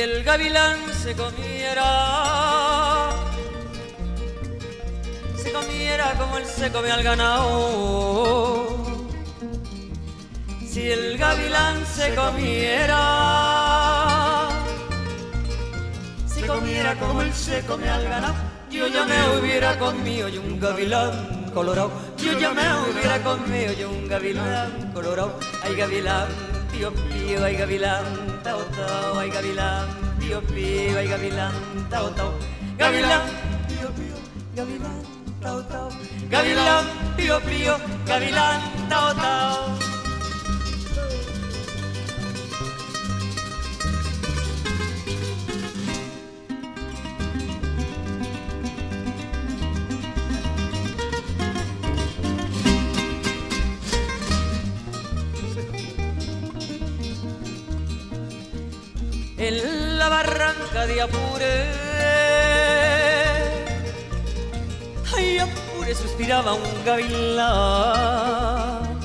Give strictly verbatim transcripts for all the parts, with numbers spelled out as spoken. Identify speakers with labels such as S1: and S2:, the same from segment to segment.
S1: el gavilán se comiera, se comiera como él se come al ganado. Si el gavilán se comiera, se comiera como él se come al ganado, yo ya me hubiera comido yo un gavilán colorado. Yo ya me hubiera comido yo un gavilán colorado. Ay, gavilán, pío, pío, ay, gavilán, tao, tao, ay, gavilán, pío, pío, ay, gavilán, tao, tao. Gavilán, pío, pío, gavilán, tao, tao. Gavilán, pío, pío, gavilán, tao, tao. En la barranca de Apure, ay, Apure suspiraba un gavilán.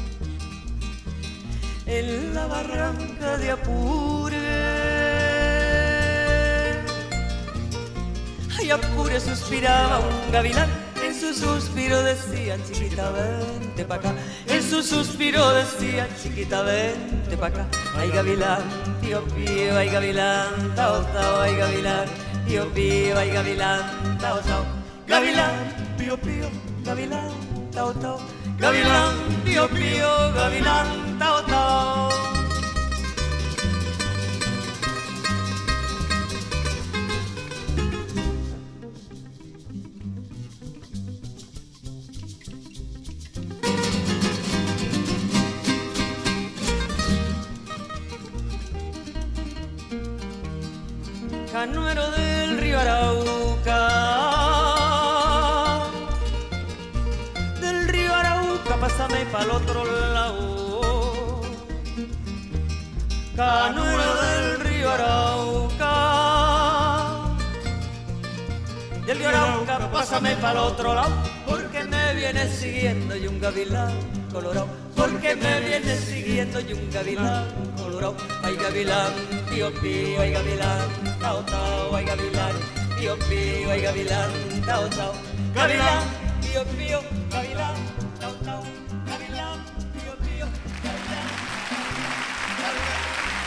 S1: En la barranca de Apure, ay, Apure suspiraba un gavilán. En su suspiro decía, chiquita, vente pa' acá. En su suspiro decía, chiquita, vente pa' acá. Ay, gavilán, pío, pío, ay, gavilán, tao, tao, ay, gavilán, pío, pío, ay, gavilán, tao, tao. Gavilán, pío, pío, gavilán, tao, tao. Gavilán, pío, pío, gavilán, tao, tao. Canuero del río Arauca, del río Arauca, pásame pa'l otro lado. Canuero del río Arauca, del río Arauca, pásame pa'l otro lado, porque me viene siguiendo y un gavilán colorado, porque me viene siguiendo y un gavilán colorado. Ay, gavilán, pío, pío, ay, gavilán, tao, tao, ay, gavilán, pío, pío, ay, gavilán, tao, tao. Gavilán, pío, pío, gavilán, tao, tao. Gavilán, pío, pío, gavilán, gavilán.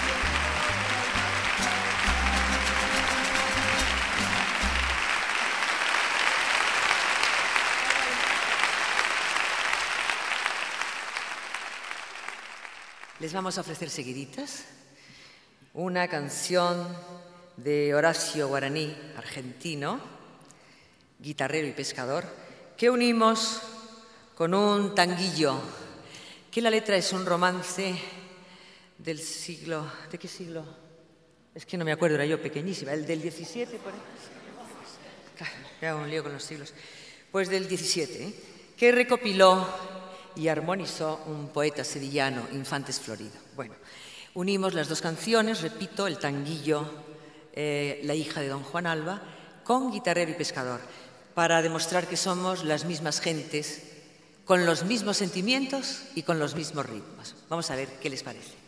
S1: Les vamos a ofrecer seguiditas una canción de Horacio Guaraní, argentino, guitarrero y pescador, que unimos con un tanguillo, que la letra es un romance del siglo... ¿De qué siglo? Es que no me acuerdo, era yo pequeñísima, el del diecisiete, por ahí. Me hago un lío con los siglos. Pues del diecisiete, ¿eh? Que recopiló y armonizó un poeta sevillano, Infantes Florido. Bueno, unimos las dos canciones, repito, el tanguillo, eh, La hija de don Juan Alba, con Guitarrero y pescador, para demostrar que somos las mismas gentes, con los mismos sentimientos y con los mismos ritmos. Vamos a ver qué les parece.